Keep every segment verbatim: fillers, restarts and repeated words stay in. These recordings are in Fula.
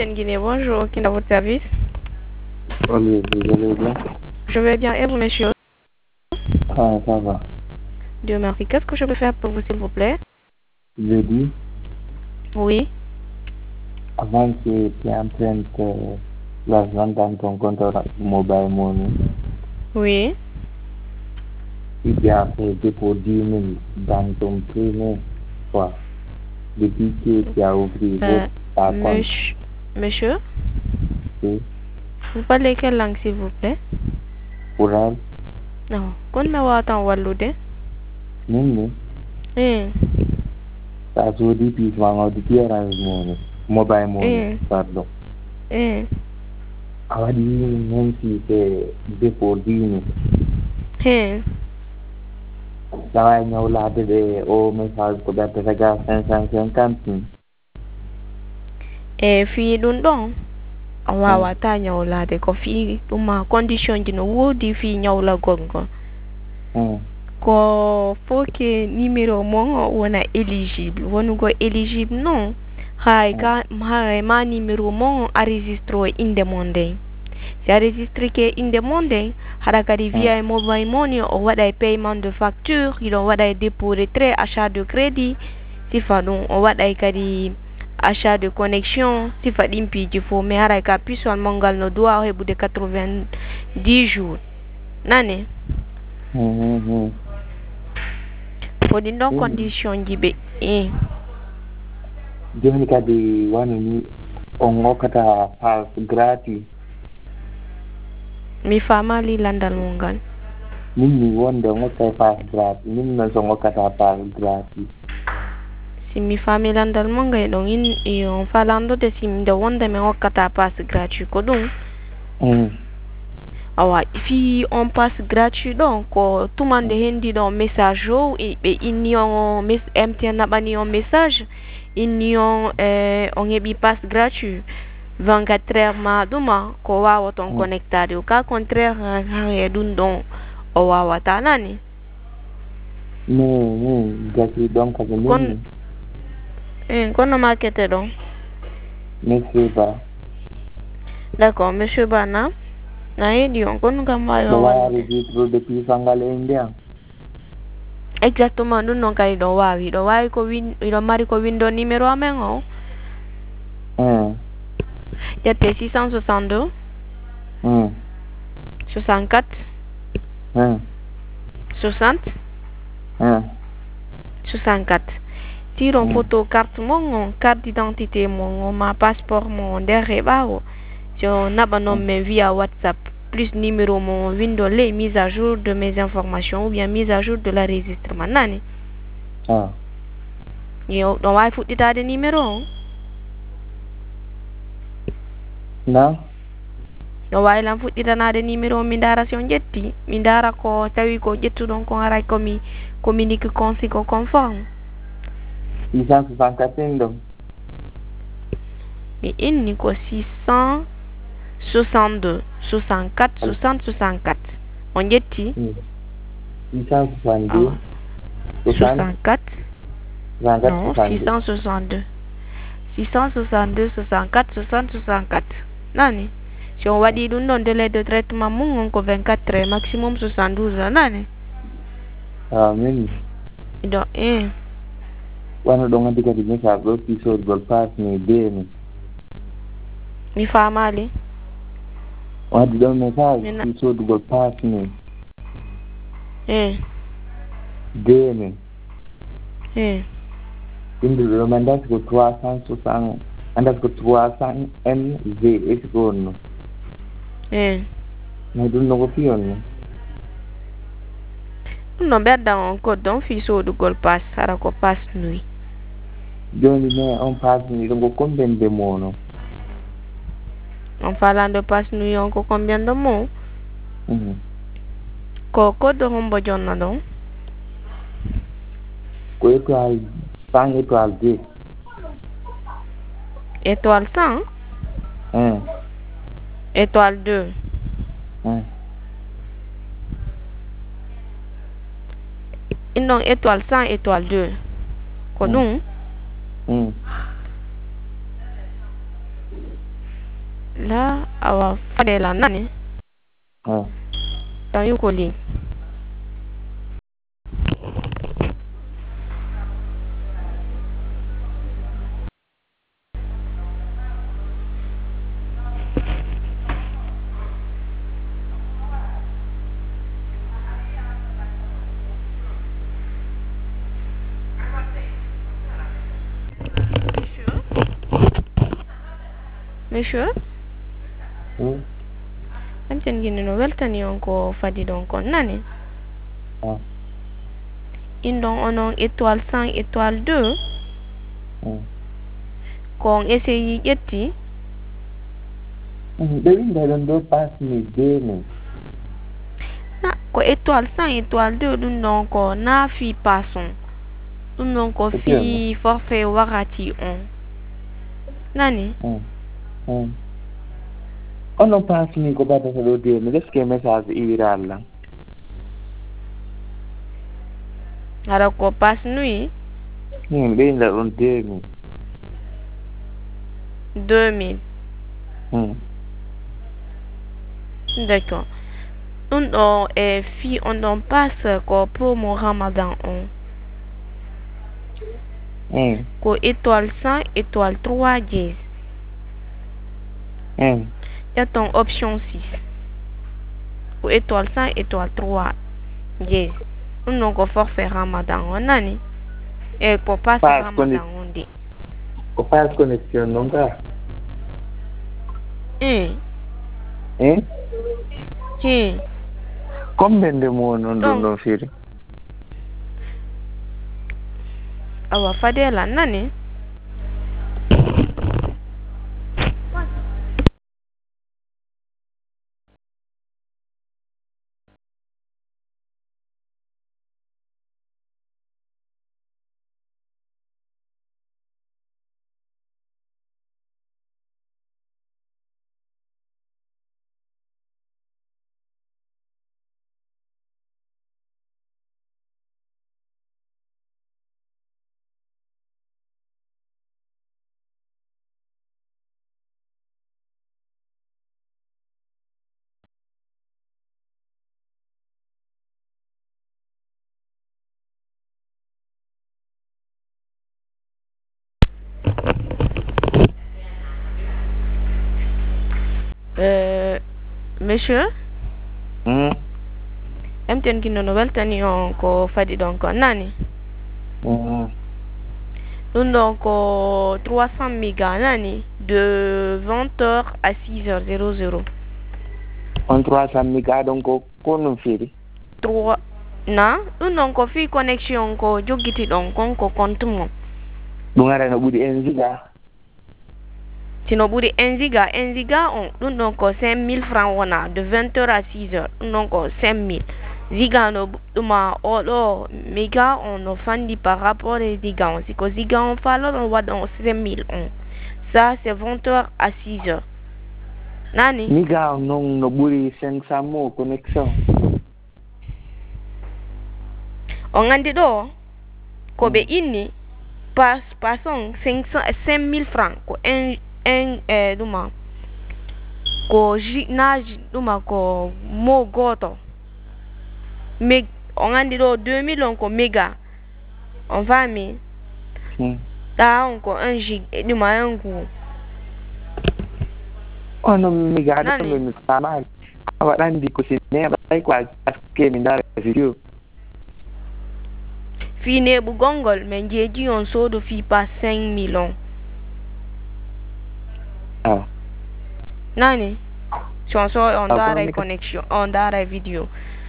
M T N Guinée, bonjour, qui est à votre service? Oui, vous allez bien? Je vais bien, et vous, monsieur? Ah, ça va. Dieu merci. Qu'est-ce que je peux faire pour vous, s'il vous plaît? Je dis, Oui. avant que tu empruntes euh, l'argent dans ton compte mobile money, Oui. si tu as fait dépôt dix mille dans ton premier fois, depuis que tu as ouvert Euh, votre ta compte, monsieur, monsieur, c'est vous parlez quelle langue, s'il vous plaît? pour elle, Non. Qu'on me voit en Walloude? Nini, Eh. ça se dit, puis je vais en dire Orange Money, mobile money, Eh. pardon. Eh. Alors, même si c'est dépôt dix mille, Eh. ça va ñëw laata de au message ko ɓe taga cinq cent cinquante mille. Eh, fii ɗum ɗon a wawata ñawlade ko fii ɗuma condition ji no woodi fii ñawla gongon ko faut que numéro mon wona éligible wonugo éligible non hay ka hay ma numéro mon enregistre o inde mon nden si a registre ke inde mon nden haɗa kadi wiya e mobile money o waɗa e paiement de facture iɗon waɗa e dépôt retrait achat de crédit sifa ɗum o waɗa e kadi achat de connexion sifa ɗin piiji fof mais haray ka puissol mon ngal no duwa heɓude quatre-vingt-dix jours nane ko ɗin ɗon condition ji ɓe e joni kadi wano ni on hokkata pass gratuit mi famali landal mo ngal min mi wonde on hokkata pass gratuit min noon so hokkata pass gratuit si mi fami landal mo ngal ɗon in on falandude si nde wonde mi hokkata pass gratuit ko ɗum awa fi on pass gratuit ɗon ko tumande hendi ɗon message o ɓe inni on M T N naɓani on message inni on eh, on heɓi pass gratuit vingt-quatre heures ma ɗuma ko wawata on connectade o ka contraire ha ɗum ɗon o wawata nani mi mi gasi ɗon kadi min eh, kono makete ɗon monsieur Ba d'accord monsieur Ba na na heeɗi on kono kam wawi ɗo wawi registrude piifangal e ndiyam exactement ɗum noon kadi ɗon wawi ɗo wawi ko win iɗon mari ko windo numéro amen o ƴette six cent soixante-deux soixante-quatre soixante soixante-quatre tiron photo carte mon on carte d'identité mon on ma passeport mon nder e ɓawo so naɓa noon min via WhatsApp plus numéro mon windo les mise à jour de mes informations ou bien mise à jour de la registrement nani yo ɗon wawi fuɗɗitade numéro o na no wawi lan fuɗɗitanade numéro o mi dara si on ƴetti mi dara ko tawi ko ƴettuɗon ko haray komi communique consigo conforme six cent soixante-quatre ɗum mi inni ko six cent soixante-deux soixante-quatre soixante soixante-quatre on ƴetti six cent soixante-deux soixante-quatre non six cent soixante-deux six cent soixante-deux soixante-quatre soixante soixante-quatre nani si on waɗi ɗum ɗon délai de traitement mum on ko vingt-quatre heures maximum soixante-douze heures nani amin donc e wano ɗon andi kadi message ɗo pisodgol pasni demi mi famali waddi ɗon message pisodgol pasni e demi e inde ɗo mi andati ko trois cent soixante andati ko trois cent M V esi ko wonno e mais ɗum no ko fiyonno ɗum no ɓe addan on code on fi sodugol pass hara ko pass nuit joni mais on pass nuit ɗon ko combien de mots non on falande pass nuit on ko combien de mots ko code hombo jonna ɗon ko étoile cent étoile deux étoile cent étoile deux innon étoile cent étoile deux ko ɗum la awa fadela nani ah tan yuko li monsieur hmm amten gini no weltani on ko fadi don kon nani ah indon onon étoile cinq étoile deux hmm kon essayi ƴetti ɓe winda ɗon ɗo pasmi deux men na ko étoile cinq étoile deux ɗum ɗon ko naafi pason ɗum ɗon ko fi forfait wakkati on nani hmm hmm onon pasmi ko ɓadata ɗo deux men est ce que message iwira allah hara ko passe nuit hmm ɓe winda ɗon deux men deux mille hmm d'accord ɗum ɗo e fi on ɗon passe ko promo ramadan on hmm ko étoile cinq étoile trois dièse hmm ƴetton option six ko étoile cinq étoile trois dièse ɗum ɗon ko forfait ramadan on nani e ko passe ramadan on de ko passe connexion noon ka hmm hmm hmm combien de mois noon ɗum ɗon firi awa fadela nani euh monsieur hmm emten kinno no weltani on ko fadi ɗon kon nani hmm ɗum ɗon ko trois cents mégas nani de vingt heures à six heures zéro zéro on trois cent mégas ɗon ko ko ɗum firi trois na ɗum ɗon ko fi connexion ko joggiti ɗon kon ko compte mon ɗum ara no ɓuri un giga sino ɓuri un giga un giga on ɗum ɗon ko cinq mille francs wona de vingt heures à six heures ɗum ɗon ko cinq mille giga no ɗuma oɗo méga on no fandi par rapport e giga on siko giga on falor on waɗa on cinq mille on ça c'est vingt heures à six heures nani méga on noon no ɓuri cinq cent mo connexion on andi ɗo ko ɓe inni pas pason cinq cent cinq mille francs ko un un e ɗuma ko na ɗuma ko mo goto meg on andi ɗo deux mille on ko méga on fami ɗa on ko un gig e ɗuma un go ono méga ɗo mi famani a waɗandi ko si neɓay ko aske mi ndara vidéo fi neɓugol ngol min jeeji on soodo fi pas cinq mille on ah nani son so on daray connexion on daray vidéo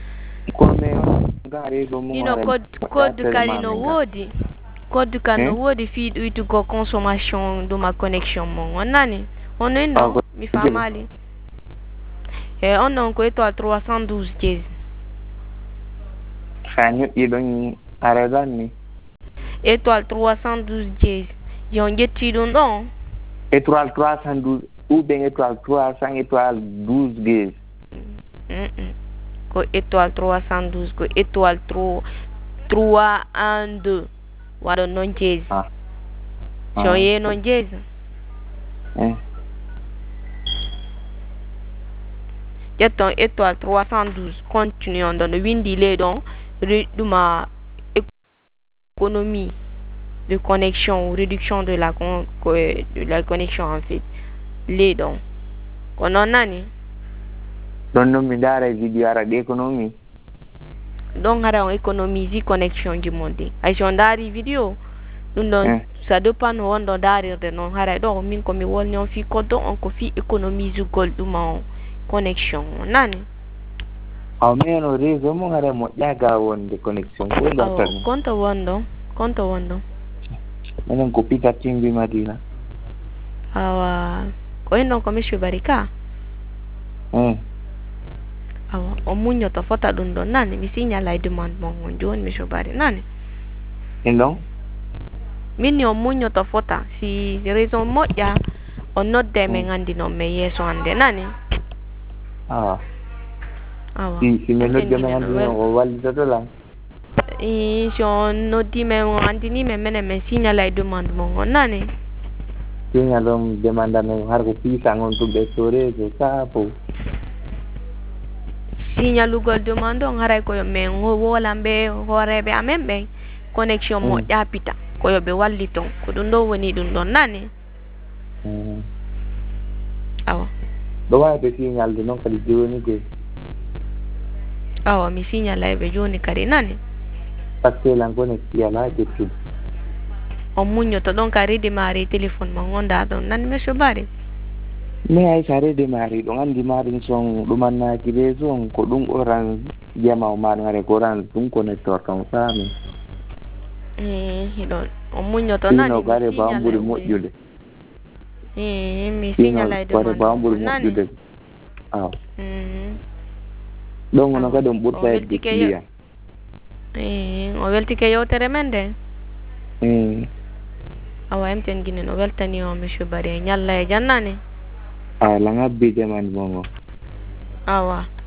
ino code code kadi no woodi code kadi no woodi fi ɗuytugo consommation ɗuma connexion mon on nani on non non mi famali e on non ko étoile trois cent douze dièse sa ñoƴƴi ɗon aradanni étoile trois cent douze dièse yon ƴetti ɗum ɗon étoile trois cent douze ou bien étoile trois cent étoile douze dièse ko étoile trois cent douze ko étoile trois un deux waɗo noon dièse so ye noon dièse ƴetton étoile trois cent douze continue on ɗon no windi ley ɗon ɗuma économie de connexion ou réduction de la con de la connexion en fait ley ɗon ko noon nani ɗon noon mi ndaara vidéo ara ɗi économie ɗon hara on économise connexion ji mon de hay so on ndaari vidéo ɗum ɗon ça dépend no wonɗo daarirde noon haray ɗo min komi wolni on fi koddo on ko fi économise gol ɗuma on connexion o nani aw mais no réseau mo hara moƴƴa ga wonde connexion ko gartan konto wonɗo konto wonɗo minen ko pika timbi madina awa ko hen ɗon ko monsieur Barika mm. awa o muñoto fota ɗum ɗon nani mi signala e demande mon on joni monsieur Bari nani en ɗon min o muñoto fota si raison moƴƴa o nodde min andi noon mi yeeso hande nani awa awa si si mi nodde min andi noon o wallitoto lan i si on noddi men o andini men minen min signala e demande mon on nani signal on demande amen har ko piisan on tumɓe sorejo sapo signalugol demande on haray koyo min wolan ɓe hooreɓe amen ɓen connexion moƴƴa pita koyo ɓe walliton ko ɗum ɗo woni ɗum ɗon nani awa ɗo wawi ɓe signalde noon kadi joni koy awa mi signala ɓe joni kadi nani par ce que lan connecti ala ƴettude on muñoto ɗon ka redémarrer téléphone ma gonda ɗon nani monsieur Bari mais hay sa redémarrer ɗon andi maɗum son ɗumannaki réseau on ko ɗum oran jama o maɗum hare ko oran ɗum connecteur tan sami hiɗon on muñoto nani sino gare bawon ɓuuri moƴƴude mi signala e gare bawon ɓuuri moƴƴude aw ɗon ono kadi on ɓurta hedde client o weltike yewtere men nde awa emten guinen o weltani o monsieur Bari e ñalla e jannani awa lan habbi demande mon o awa